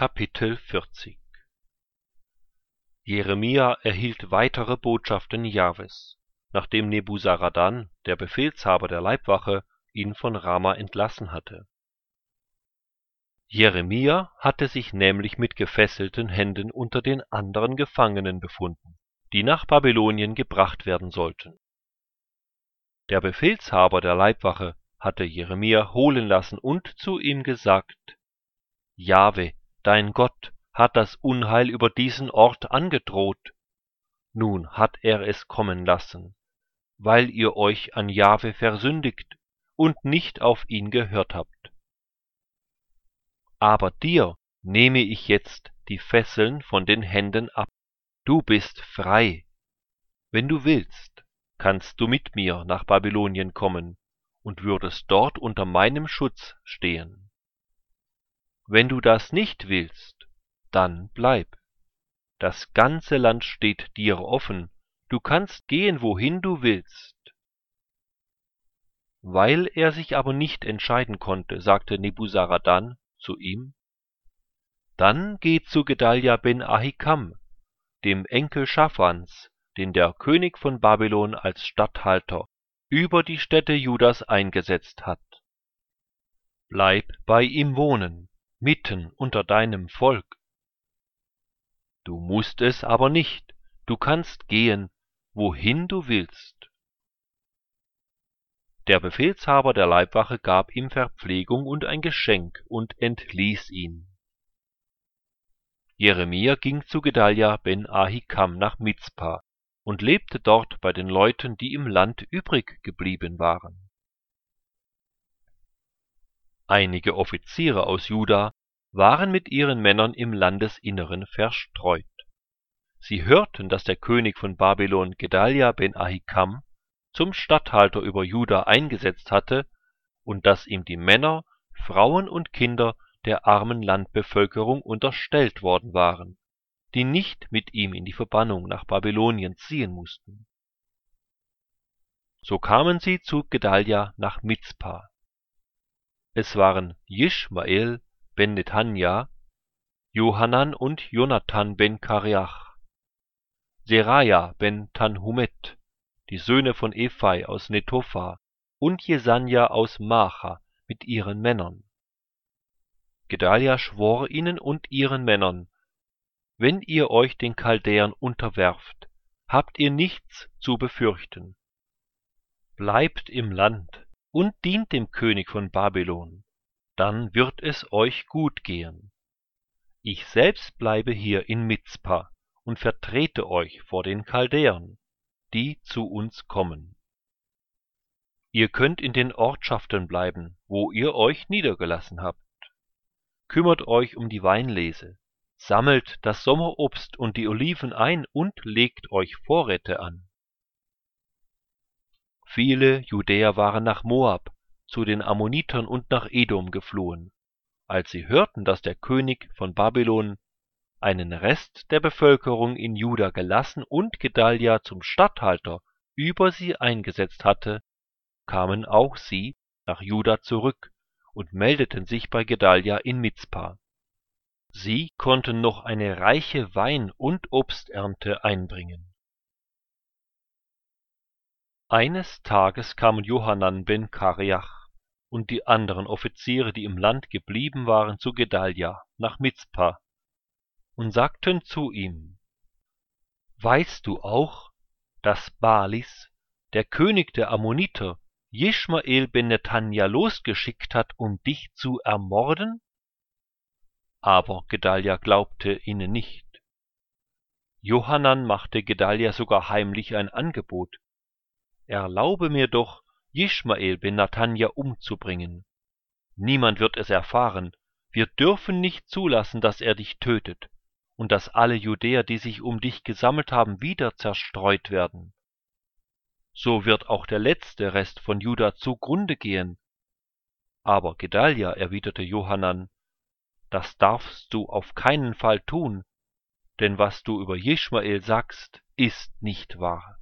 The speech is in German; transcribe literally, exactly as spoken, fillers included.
Kapitel vierzig. Jeremia erhielt weitere Botschaften Jahwes, nachdem Nebuzaradan, der Befehlshaber der Leibwache, ihn von Rama entlassen hatte. Jeremia hatte sich nämlich mit gefesselten Händen unter den anderen Gefangenen befunden, die nach Babylonien gebracht werden sollten. Der Befehlshaber der Leibwache hatte Jeremia holen lassen und zu ihm gesagt: Jahwe, dein Gott, hat das Unheil über diesen Ort angedroht. Nun hat er es kommen lassen, weil ihr euch an Jahwe versündigt und nicht auf ihn gehört habt. Aber dir nehme ich jetzt die Fesseln von den Händen ab. Du bist frei. Wenn du willst, kannst du mit mir nach Babylonien kommen und würdest dort unter meinem Schutz stehen. Wenn du das nicht willst, dann bleib. Das ganze Land steht dir offen, du kannst gehen, wohin du willst. Weil er sich aber nicht entscheiden konnte, sagte Nebuzaradan zu ihm: Dann geh zu Gedalia ben Ahikam, dem Enkel Schaphans, den der König von Babylon als Statthalter über die Städte Judas eingesetzt hat. Bleib bei ihm wohnen, mitten unter deinem Volk. Du musst es aber nicht, du kannst gehen, wohin du willst. Der Befehlshaber der Leibwache gab ihm Verpflegung und ein Geschenk und entließ ihn. Jeremia ging zu Gedalia ben Ahikam nach Mizpa und lebte dort bei den Leuten, die im Land übrig geblieben waren. Einige Offiziere aus Juda waren mit ihren Männern im Landesinneren verstreut. Sie hörten, dass der König von Babylon Gedalia ben Ahikam zum Statthalter über Juda eingesetzt hatte und dass ihm die Männer, Frauen und Kinder der armen Landbevölkerung unterstellt worden waren, die nicht mit ihm in die Verbannung nach Babylonien ziehen mussten. So kamen sie zu Gedalia nach Mizpa. Es waren Jischmael ben Netanja, Johanan und Jonathan ben Kareach, Seraja ben Tanhumet, die Söhne von Ephai aus Netopha, und Jesanja aus Maacha mit ihren Männern. Gedalia schwor ihnen und ihren Männern: Wenn ihr euch den Chaldäern unterwerft, habt ihr nichts zu befürchten. Bleibt im Land und dient dem König von Babylon, dann wird es euch gut gehen. Ich selbst bleibe hier in Mizpa und vertrete euch vor den Chaldäern, die zu uns kommen. Ihr könnt in den Ortschaften bleiben, wo ihr euch niedergelassen habt. Kümmert euch um die Weinlese, sammelt das Sommerobst und die Oliven ein und legt euch Vorräte an. Viele Judäer waren nach Moab, zu den Ammonitern und nach Edom geflohen, als sie hörten, dass der König von Babylon einen Rest der Bevölkerung in Juda gelassen und Gedalia zum Statthalter über sie eingesetzt hatte, kamen auch sie nach Juda zurück und meldeten sich bei Gedalia in Mizpa. Sie konnten noch eine reiche Wein- und Obsternte einbringen. Eines Tages kamen Johanan ben Kareach und die anderen Offiziere, die im Land geblieben waren, zu Gedalia nach Mizpa und sagten zu ihm: Weißt du auch, dass Baalis, der König der Ammoniter, Jischmael ben Netanja losgeschickt hat, um dich zu ermorden? Aber Gedalia glaubte ihnen nicht. Johanan machte Gedalia sogar heimlich ein Angebot: Erlaube mir doch, Jischmael ben Netanja umzubringen. Niemand wird es erfahren. Wir dürfen nicht zulassen, dass er dich tötet und dass alle Judäer, die sich um dich gesammelt haben, wieder zerstreut werden. So wird auch der letzte Rest von Juda zugrunde gehen. Aber Gedalia erwiderte Johanan: Das darfst du auf keinen Fall tun, denn was du über Jischmael sagst, ist nicht wahr.